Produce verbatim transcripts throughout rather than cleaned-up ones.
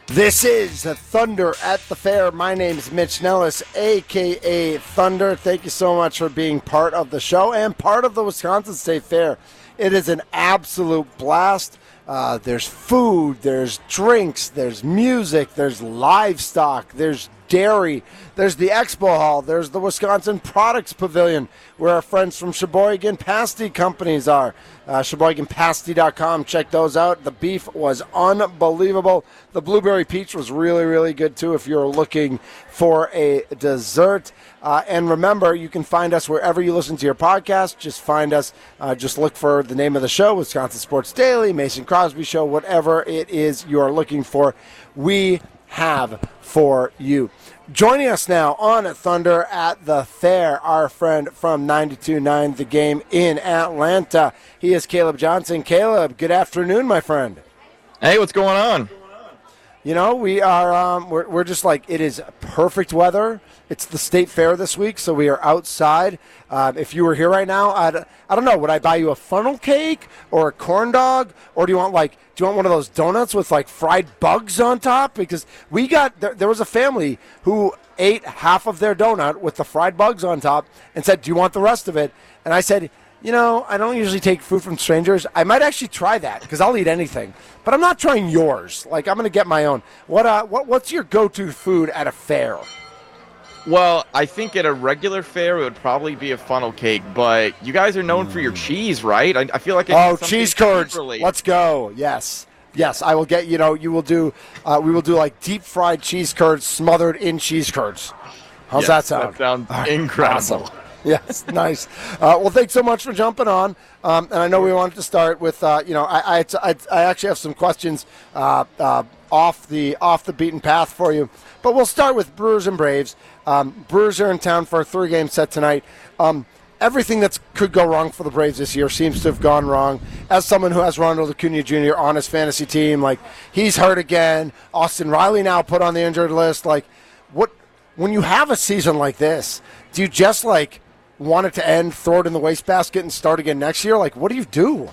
This is Thunder at the Fair. My name is Mitch Nellis, a k a. Thunder. Thank you so much for being part of the show and part of the Wisconsin State Fair. It is an absolute blast. Uh, there's food, there's drinks, there's music, there's livestock, there's dairy, there's the expo hall, there's the Wisconsin Products Pavilion, where our friends from Sheboygan Pasty Companies are. Uh, Sheboygan Pasty dot com, check those out. The beef was unbelievable. The blueberry peach was really, really good, too, if you're looking for a dessert. Uh, and remember, you can find us wherever you listen to your podcast. Just find us. Uh, just look for the name of the show, Wisconsin Sports Daily, Mason Crosby Show, whatever it is you are looking for, we have for you. Joining us now on Thunder at the Fair, our friend from ninety-two point nine The Game in Atlanta. He is Caleb Johnson. Caleb, good afternoon, my friend. Hey, what's going on? You know, we are um, we're we're just like, it is perfect weather. It's the State Fair this week, so we are outside. Um, if you were here right now, I'd, I don't know, would I buy you a funnel cake or a corn dog, or do you want like do you want one of those donuts with like fried bugs on top? Because we got there, there was a family who ate half of their donut with the fried bugs on top and said, "Do you want the rest of it?" And I said, you know, I don't usually take food from strangers. I might actually try that because I'll eat anything, but I'm not trying yours. Like, I'm going to get my own. What uh, what what's your go-to food at a fair? Well, I think at a regular fair it would probably be a funnel cake, but you guys are known mm. for your cheese, right? I, I feel like I oh, cheese curds. Let's go. Yes, yes. I will get. You know, you will do. Uh, we will do like deep fried cheese curds smothered in cheese curds. How's yes, that sound? That sounds right. Incredible. Awesome. Yes, nice. Uh, well, thanks so much for jumping on. Um, and I know we wanted to start with, uh, you know, I, I, I, I actually have some questions uh, uh, off the off the beaten path for you. But we'll start with Brewers and Braves. Um, Brewers are in town for a three-game set tonight. Um, everything that could go wrong for the Braves this year seems to have gone wrong. As someone who has Ronald Acuna Junior on his fantasy team, like, he's hurt again. Austin Riley now put on the injured list. Like, what when you have a season like this, do you just, like, want it to end, throw it in the wastebasket, and start again next year? Like, what do you do?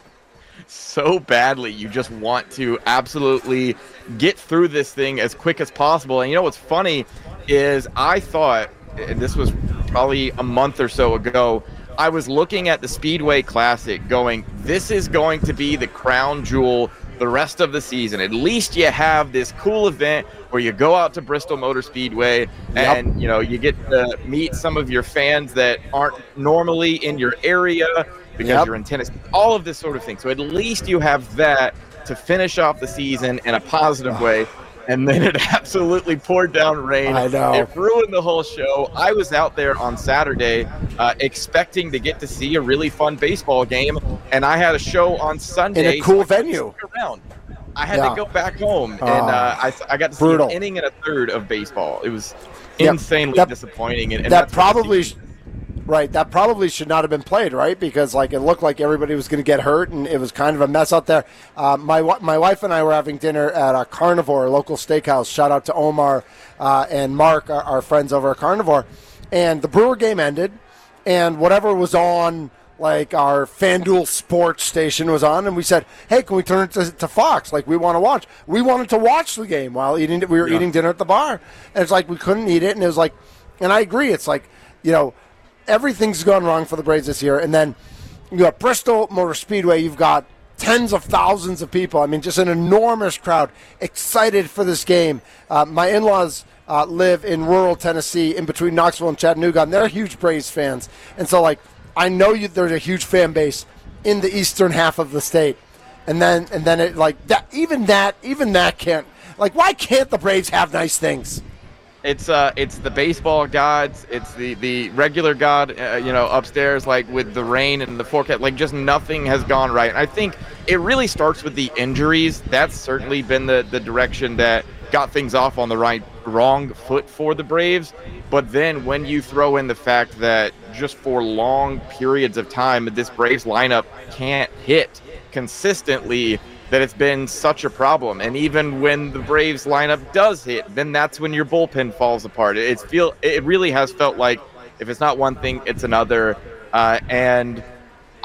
So badly, you just want to absolutely get through this thing as quick as possible. And you know what's funny is I thought, and this was probably a month or so ago, I was looking at the Speedway Classic going, this is going to be the crown jewel the rest of the season. At least you have this cool event where you go out to Bristol Motor Speedway and, yep. you know, you get to meet some of your fans that aren't normally in your area because yep. you're in Tennessee, all of this sort of thing. So at least you have that to finish off the season in a positive way. And then it absolutely poured down rain. I know. It ruined the whole show. I was out there on Saturday uh, expecting to get to see a really fun baseball game, and I had a show on Sunday. In a cool so venue. Around. I had yeah. to go back home, and uh, uh, I, I got to brutal. see an inning and a third of baseball. It was yep. insanely that, disappointing. And, and that probably – Right, that probably should not have been played, right? Because like it looked like everybody was going to get hurt, and it was kind of a mess out there. Uh, my my wife and I were having dinner at a Carnivore, a local steakhouse. Shout out to Omar uh, and Mark, our, our friends over at Carnivore. And the Brewer game ended, and whatever was on, like our FanDuel Sports station was on, and we said, "Hey, can we turn it to, to Fox? Like we want to watch." We wanted to watch the game while eating. We were yeah. eating dinner at the bar, and it's like we couldn't eat it, and it was like, and I agree. It's like, you know, everything's gone wrong for the Braves this year. And then you got Bristol Motor Speedway. You've got tens of thousands of people. I mean, just an enormous crowd excited for this game. Uh, my in-laws uh, live in rural Tennessee in between Knoxville and Chattanooga, and they're huge Braves fans. And so, like, I know you, there's a huge fan base in the eastern half of the state. And then, and then it, like, that, even that, even that can't, like, why can't the Braves have nice things? It's uh, it's the baseball gods. It's the, the regular god, uh, you know, upstairs, like with the rain and the forecast. Like, just nothing has gone right. And I think it really starts with the injuries. That's certainly been the, the direction that got things off on the right wrong foot for the Braves. But then when you throw in the fact that just for long periods of time, this Braves lineup can't hit consistently, that it's been such a problem. And even when the Braves lineup does hit, then that's when your bullpen falls apart. It's feel it really has felt like if it's not one thing, it's another. Uh, and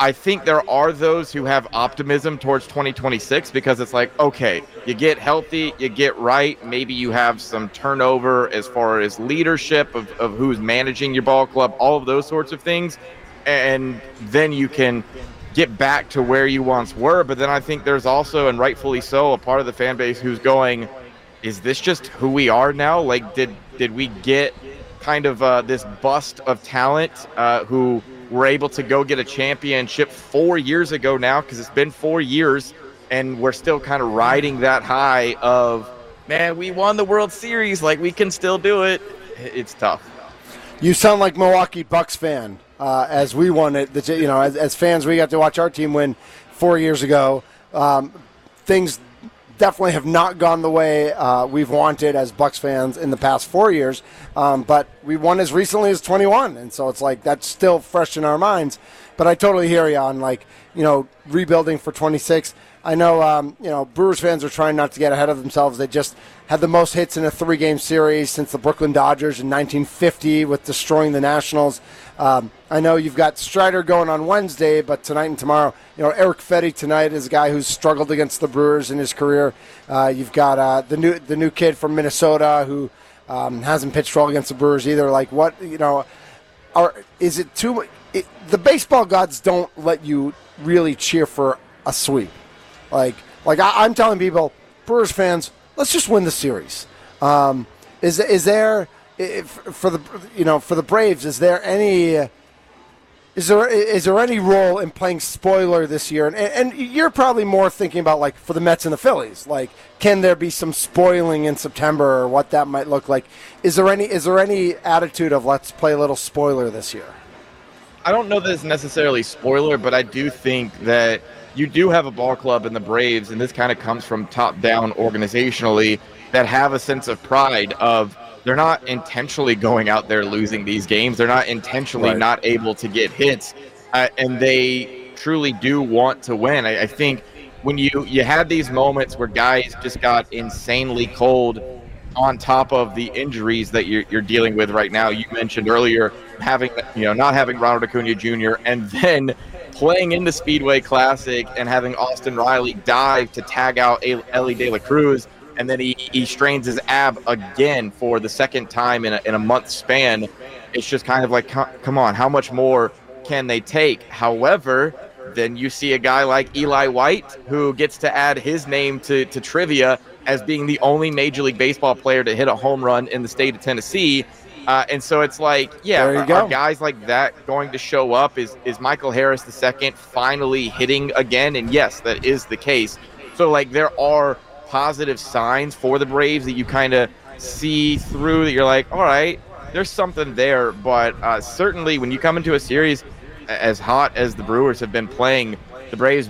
I think there are those who have optimism towards twenty twenty-six because it's like, okay, you get healthy, you get right, maybe you have some turnover as far as leadership of, of who's managing your ball club, all of those sorts of things, and then you can get back to where you once were. But then I think there's also, and rightfully so, a part of the fan base who's going, is this just who we are now? Like, did did we get kind of uh, this bust of talent uh, who were able to go get a championship four years ago now, because it's been four years, and we're still kind of riding that high of, man, we won the World Series, like we can still do it. It's tough. You sound like Milwaukee Bucks fan. Uh, as we won it, the, you know, as, as fans, we got to watch our team win four years ago. Um, things definitely have not gone the way uh, we've wanted as Bucks fans in the past four years, um, but we won as recently as twenty-one, and so it's like that's still fresh in our minds. But I totally hear you on, like, you know, rebuilding for twenty-six. I know, um, you know, Brewers fans are trying not to get ahead of themselves. They just had the most hits in a three-game series since the Brooklyn Dodgers in nineteen fifty with destroying the Nationals. Um, I know you've got Strider going on Wednesday, but tonight and tomorrow, you know, Eric Fetty tonight is a guy who's struggled against the Brewers in his career. Uh, you've got uh, the new the new kid from Minnesota who um, hasn't pitched well against the Brewers either. Like, what, you know, are is it too it, the baseball gods don't let you really cheer for a sweep. Like, like I, I'm telling people, Brewers fans, let's just win the series. Um, is is there if, for the you know for the Braves? Is there any is there is there any role in playing spoiler this year? And, and you're probably more thinking about, like, for the Mets and the Phillies. Like, can there be some spoiling in September, or what that might look like? Is there any is there any attitude of let's play a little spoiler this year? I don't know that it's necessarily spoiler, but I do think that you do have a ball club in the Braves, and this kind of comes from top down organizationally, that have a sense of pride of they're not intentionally going out there losing these games. They're not intentionally Right. not able to get hits, uh, and they truly do want to win. I, I think when you, you had these moments where guys just got insanely cold on top of the injuries that you're, you're dealing with right now. You mentioned earlier having, you know, not having Ronald Acuna Junior and then playing in the Speedway Classic and having Austin Riley dive to tag out Ellie De La Cruz, and then he, he strains his ab again for the second time in a, in a month span. It's just kind of like, come on, how much more can they take? However, then you see a guy like Eli White, who gets to add his name to, to trivia as being the only Major League Baseball player to hit a home run in the state of Tennessee. Uh, and so it's like, yeah, There you are, go. are guys like that going to show up? Is is Michael Harris the second finally hitting again? And yes, that is the case. So, like, there are positive signs for the Braves that you kind of see through, that you're like, all right, there's something there. But uh, certainly when you come into a series as hot as the Brewers have been playing, the Braves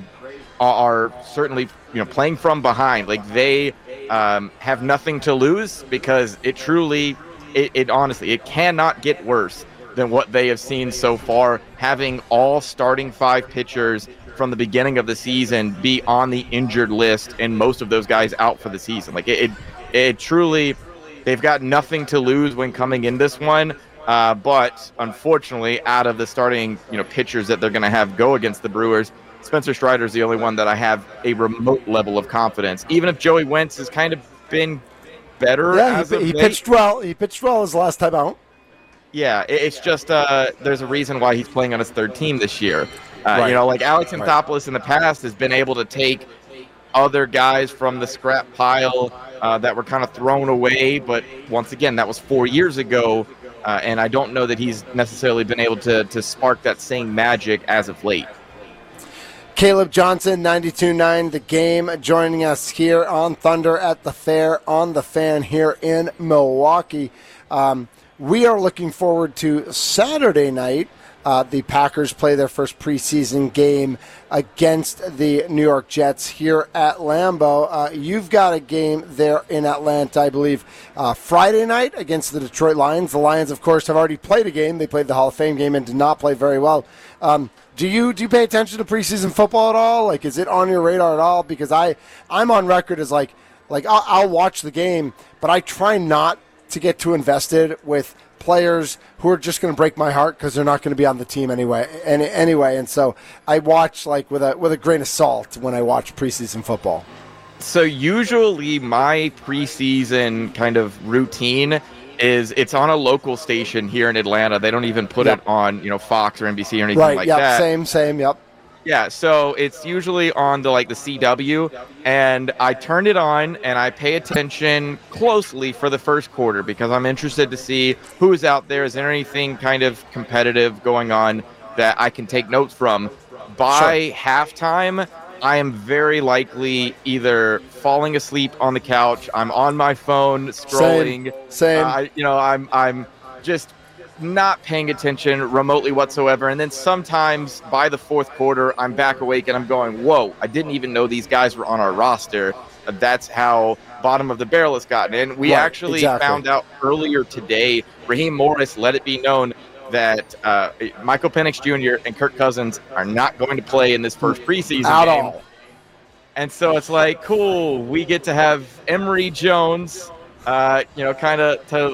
are certainly, you know, playing from behind. Like, they um, have nothing to lose, because it truly, it, it honestly, it cannot get worse than what they have seen so far, having all starting five pitchers from the beginning of the season be on the injured list, and most of those guys out for the season. Like, it, it, it truly, they've got nothing to lose when coming in this one. Uh, but unfortunately, out of the starting, you know, pitchers that they're going to have go against the Brewers, Spencer Strider is the only one that I have a remote level of confidence. Even if Joey Wentz has kind of been better, Yeah, as he, of he late. pitched well. He pitched well his last time out. Yeah, it, it's just uh, there's a reason why he's playing on his third team this year. Uh, Right. You know, like Alex Right. Anthopoulos in the past has been able to take other guys from the scrap pile uh, that were kind of thrown away. But once again, that was four years ago. Uh, and I don't know that he's necessarily been able to to spark that same magic as of late. Caleb Johnson, ninety-two point nine The Game, joining us here on Thunder at the Fair on the Fan here in Milwaukee. Um, we are looking forward to Saturday night. Uh, the Packers play their first preseason game against the New York Jets here at Lambeau. Uh, you've got a game there in Atlanta, I believe, uh, Friday night against the Detroit Lions. The Lions, of course, have already played a game. They played the Hall of Fame game and did not play very well. Um, do you do you pay attention to preseason football at all? Like, is it on your radar at all? Because I I'm on record as like like I'll, I'll watch the game, but I try not to get too invested with players who are just going to break my heart because they're not going to be on the team anyway. And anyway, and so I watch like with a with a grain of salt when I watch preseason football. So usually my preseason kind of routine is it's on a local station here in Atlanta. They don't even put Yep. it on, you know, Fox or N B C or anything Right, like yep, that. same, same, yep. Yeah, so it's usually on the like the C W, and I turn it on and I pay attention closely for the first quarter because I'm interested to see who's out there. Is there anything kind of competitive going on that I can take notes from? By Sure. halftime, I am very likely either falling asleep on the couch, I'm on my phone scrolling, Same, same. Uh, you know, I'm I'm just not paying attention remotely whatsoever. And then sometimes by the fourth quarter, I'm back awake and I'm going, whoa, I didn't even know these guys were on our roster. Uh, That's how bottom of the barrel has gotten. And we Right, actually exactly. found out earlier today, Raheem Morris let it be known that uh, Michael Penix Junior and Kirk Cousins are not going to play in this first preseason At game. all. And so it's like, cool, we get to have Emory Jones, uh, you know, kind of to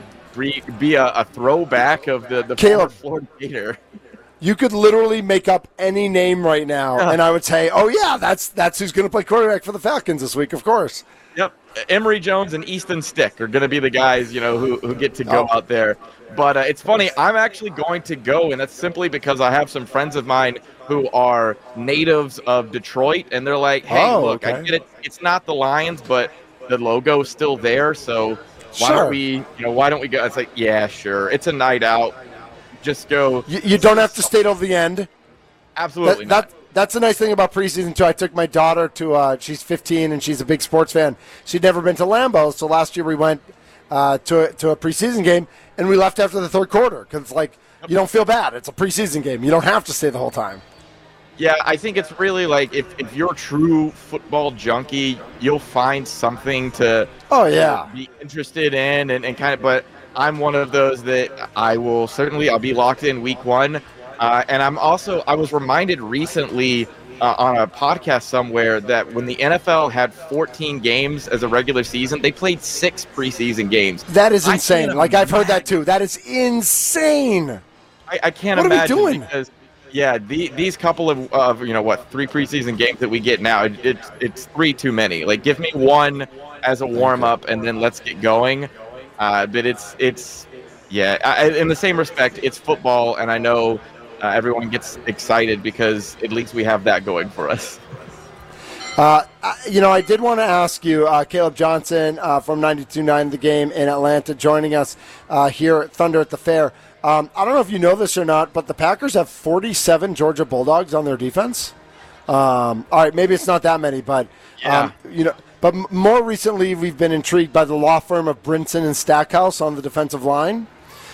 re- be a, a throwback of the, the former Caleb. Florida Gator. You could literally make up any name right now, and I would say, "Oh yeah, that's that's who's going to play quarterback for the Falcons this week." Of course. Yep. Emory Jones and Easton Stick are going to be the guys, you know, who, who get to go Oh. out there. But uh, it's funny, I'm actually going to go, and that's simply because I have some friends of mine who are natives of Detroit, and they're like, hey, Oh, look, I okay. get it. It's not the Lions, but the logo's still there, so why Sure. don't we, you know, why don't we go? It's like, yeah, sure. It's a night out. Just go. You, you don't have to stay till the end. Absolutely That, not. that that's the nice thing about preseason too. I took my daughter to. Uh, she's fifteen and she's a big sports fan. She'd never been to Lambeau, so last year we went uh, to a, to a preseason game and we left after the third quarter because it's like you don't feel bad. It's a preseason game. You don't have to stay the whole time. Yeah, I think it's really like if, if you're a true football junkie, you'll find something to Oh yeah. be interested in and, and kind of, but I'm one of those that I will certainly, I'll be locked in week one. Uh, and I'm also, I was reminded recently uh, on a podcast somewhere that when the N F L had fourteen games as a regular season, they played six preseason games. That is I insane. can't Like I've heard that imagine- too. That is insane. I, I can't What are we imagine doing? because yeah, the, these couple of, of you know what three preseason games that we get now, it, it's it's three too many. Like give me one as a warm up and then let's get going. Uh, but it's it's yeah. I, in the same respect, it's football, and I know uh, everyone gets excited because at least we have that going for us. Uh, I- you know, I did want to ask you, uh, Caleb Johnson uh, from ninety-two point nine The Game in Atlanta, joining us uh, here at Thunder at the Fair. Um, I don't know if you know this or not, but the Packers have forty-seven Georgia Bulldogs on their defense. Um, all right, maybe it's not that many, but um, you know, but m- more recently we've been intrigued by the law firm of Brinson and Stackhouse on the defensive line.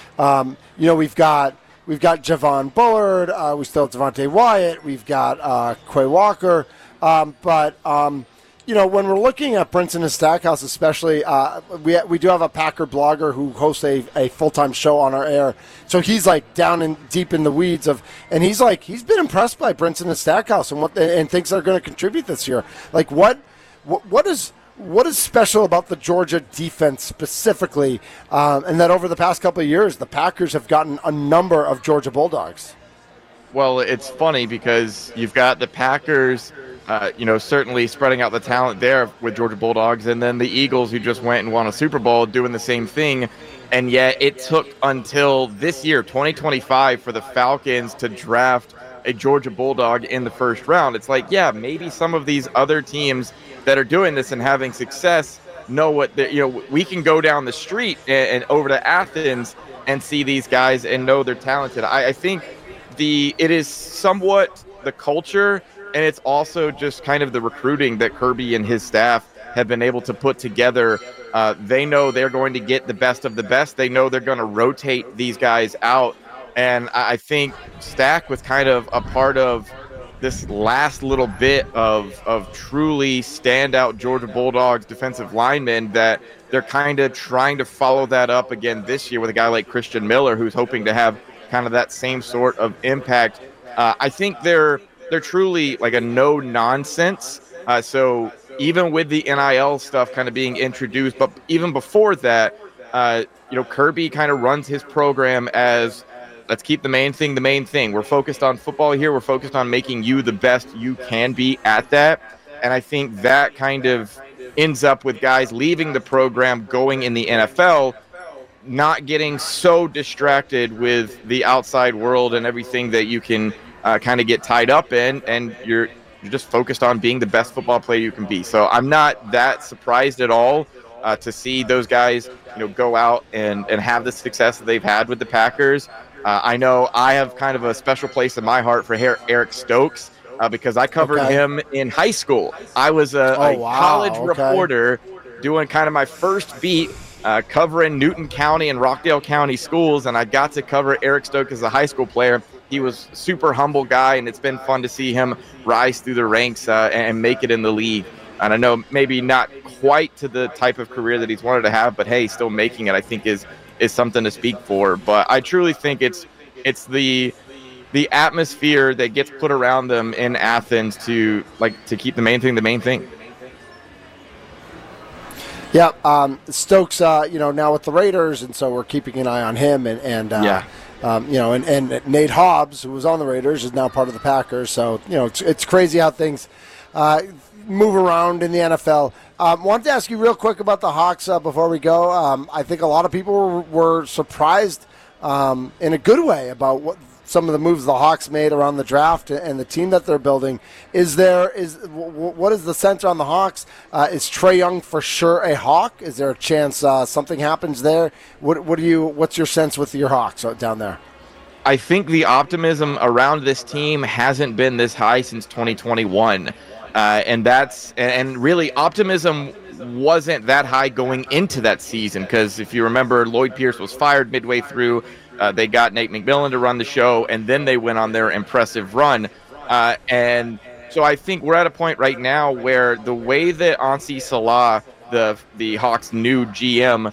Um, you know, we've got we've got Javon Bullard, uh, we still have Devontae Wyatt, we've got uh, Quay Walker, um, but um, you know, when we're looking at Brinson and Stackhouse, especially, uh, we we do have a Packer blogger who hosts a, a full time show on our air, so he's like down in deep in the weeds of, and he's like he's been impressed by Brinson and Stackhouse and what and thinks they're going to contribute this year. Like what what what is What is special about the Georgia defense specifically, um, and that over the past couple of years, the Packers have gotten a number of Georgia Bulldogs? Well, it's funny because you've got the Packers, uh, you know, certainly spreading out the talent there with Georgia Bulldogs, and then the Eagles, who just went and won a Super Bowl, doing the same thing. And yet it took until this year, twenty twenty-five, for the Falcons to draft a Georgia Bulldog in the first round. It's like, yeah, maybe some of these other teams that are doing this and having success know what the, you know, we can go down the street and, and over to Athens and see these guys and know they're talented. I, I think the it is somewhat the culture, and it's also just kind of the recruiting that Kirby and his staff have been able to put together. Uh, they know they're going to get the best of the best. They know they're going to rotate these guys out. And I I think Stack was kind of a part of this last little bit of of truly standout Georgia Bulldogs defensive linemen that they're kind of trying to follow that up again this year with a guy like Christian Miller, who's hoping to have kind of that same sort of impact. Uh, I think they're they're truly like a no nonsense. Uh, so even with the N I L stuff kind of being introduced, but even before that, uh, you know, Kirby kind of runs his program as, let's keep the main thing the main thing. We're focused on football here. We're focused on making you the best you can be at that. And I think that kind of ends up with guys leaving the program, going in the N F L, not getting so distracted with the outside world and everything that you can uh, kind of get tied up in, and you're you're just focused on being the best football player you can be. So I'm not that surprised at all uh, to see those guys, you know, go out and, and have the success that they've had with the Packers. Uh, I know I have kind of a special place in my heart for Eric Stokes uh, because I covered okay. him in high school. I was a, oh, a wow. college okay. reporter doing kind of my first beat Uh, covering Newton County and Rockdale County schools, and I got to cover Eric Stokes as a high school player. He was a super humble guy, and it's been fun to see him rise through the ranks uh, and make it in the league. And I know maybe not quite to the type of career that he's wanted to have, but hey, still making it, I think is is something to speak for. But I truly think it's it's the the atmosphere that gets put around them in Athens to like to keep the main thing the main thing. Yeah, um, Stokes, uh, you know, now with the Raiders, and so we're keeping an eye on him. And, and uh, yeah. um, you know, and, and Nate Hobbs, who was on the Raiders, is now part of the Packers. So, you know, it's, it's crazy how things uh, move around in the N F L. Um, wanted to ask you real quick about the Hawks uh, before we go. Um, I think a lot of people were, were surprised um, in a good way about what some of the moves the Hawks made around the draft and the team that they're building. Is there is what is the sense on the Hawks? Uh, is Trae Young for sure a Hawk? Is there a chance uh, something happens there? What what do you? What's your sense with your Hawks down there? I think the optimism around this team hasn't been this high since twenty twenty-one, uh, and that's and really optimism wasn't that high going into that season because if you remember, Lloyd Pierce was fired midway through. Uh, they got Nate McMillan to run the show, and then they went on their impressive run. Uh, and so I think we're at a point right now where the way that Ansi Salah, the the Hawks' new G M,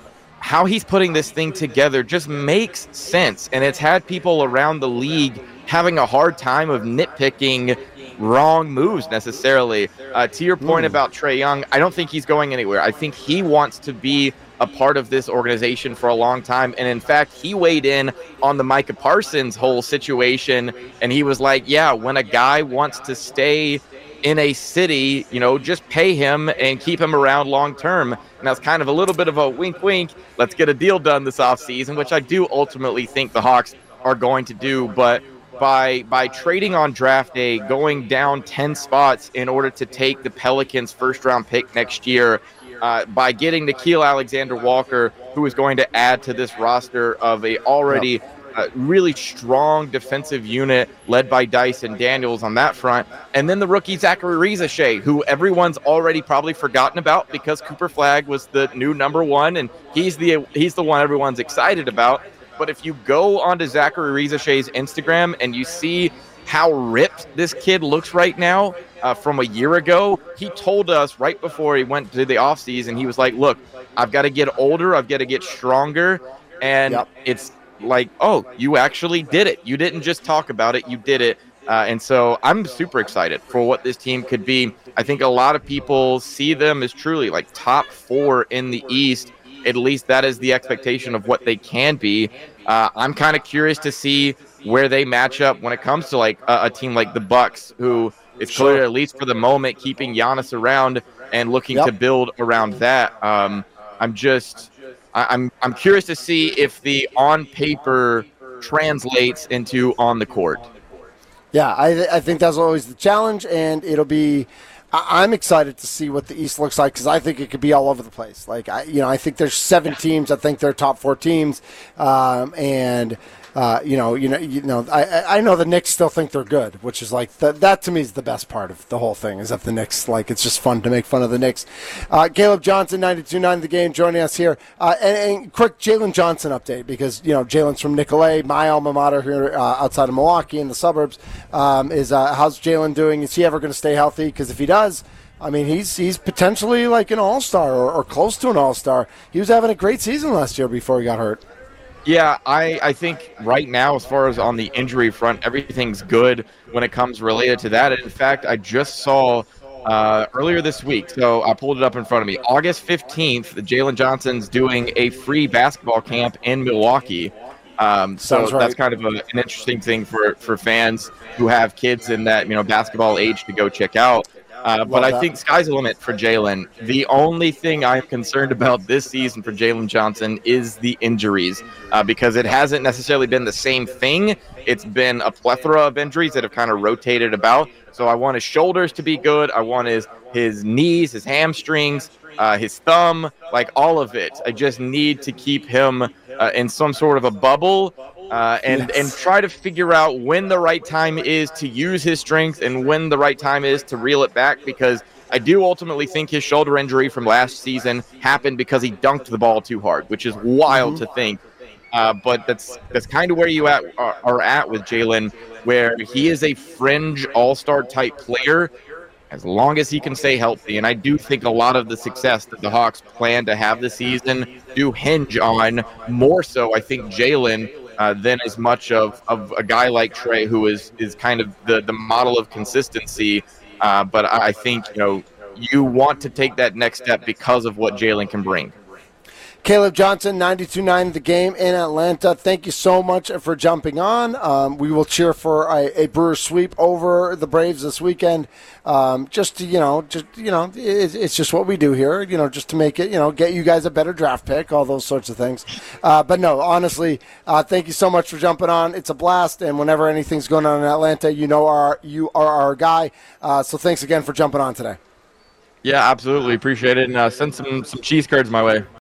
how he's putting this thing together just makes sense. And it's had people around the league having a hard time of nitpicking wrong moves necessarily. Uh, to your point mm. about Trae Young, I don't think he's going anywhere. I think he wants to be a part of this organization for a long time. And in fact, he weighed in on the Micah Parsons whole situation. And he was like, yeah, when a guy wants to stay in a city, you know, just pay him and keep him around long term. And that's kind of a little bit of a wink, wink. Let's get a deal done this offseason, which I do ultimately think the Hawks are going to do. But by by trading on draft day, going down ten spots in order to take the Pelicans' first round pick next year, Uh, by getting Nickeil Alexander-Walker, who is going to add to this roster of a already uh, really strong defensive unit led by Dyson Daniels on that front. And then the rookie Zachary Riza-Shea, who everyone's already probably forgotten about because Cooper Flagg was the new number one, and he's the he's the one everyone's excited about. But if you go onto Zachary Riza-Shea's Instagram and you see how ripped this kid looks right now uh, from a year ago, he told us right before he went to the offseason, he was like, look, I've got to get older, I've got to get stronger, and yep. It's like, oh, you actually did it. You didn't just talk about it, you did it. Uh, and so I'm super excited for what this team could be. I think a lot of people see them as truly like top four in the East. At least that is the expectation of what they can be. Uh, I'm kind of curious to see where they match up when it comes to like a, a team like the Bucks, who is clearly, sure. at least for the moment, keeping Giannis around and looking yep. to build around that. Um, I'm just, I, I'm, I'm curious to see if the on paper translates into on the court. Yeah, I, th- I think that's always the challenge, and it'll be. I- I'm excited to see what the East looks like because I think it could be all over the place. Like I, you know, I think there's seven teams. I think they're top four teams, um, and. Uh, you know, you know, you know. I, I know the Knicks still think they're good, which is like the, that to me is the best part of the whole thing. Is that the Knicks, like, it's just fun to make fun of the Knicks. Uh, Caleb Johnson, ninety-two point nine The Game, joining us here. Uh, and, and quick Jalen Johnson update because you know Jalen's from Nicolet, my alma mater here uh, outside of Milwaukee in the suburbs. Um, is uh, how's Jalen doing? Is he ever going to stay healthy? Because if he does. I mean, he's he's potentially like an all-star or, or close to an all-star. He was having a great season last year before he got hurt. Yeah, I, I think right now, as far as on the injury front, everything's good when it comes related to that. And in fact, I just saw uh, earlier this week. So I pulled it up in front of me. August fifteenth, Jalen Johnson's doing a free basketball camp in Milwaukee. Um, so right. that's kind of a, an interesting thing for, for fans who have kids in that, you know, basketball age to go check out. Uh, but I think sky's the limit for Jalen. The only thing I'm concerned about this season for Jalen Johnson is the injuries, uh, because it hasn't necessarily been the same thing. It's been a plethora of injuries that have kind of rotated about. So I want his shoulders to be good. I want his his knees, his hamstrings, uh, his thumb, like all of it. I just need to keep him uh, in some sort of a bubble. Uh, and, yes. and try to figure out when the right time is to use his strength and when the right time is to reel it back, because I do ultimately think his shoulder injury from last season happened because he dunked the ball too hard, which is wild mm-hmm. to think. Uh, but that's that's kind of where you at, are, are at with Jalen, where he is a fringe all-star type player as long as he can stay healthy. And I do think a lot of the success that the Hawks plan to have this season do hinge on, more so, I think, Jalen Uh, than as much of, of a guy like Trey, who is is kind of the, the model of consistency. Uh, but I think, you know, you want to take that next step because of what Jalen can bring. Caleb Johnson, ninety-two point nine The Game in Atlanta. Thank you so much for jumping on. Um, we will cheer for a, a Brewers sweep over the Braves this weekend. Um, just to, you know, just you know, it, it's just what we do here. You know, just to make it, you know, get you guys a better draft pick, all those sorts of things. Uh, but no, honestly, uh, thank you so much for jumping on. It's a blast, and whenever anything's going on in Atlanta, you know, our you are our guy. Uh, so thanks again for jumping on today. Yeah, absolutely appreciate it, and uh, send some some cheese curds my way.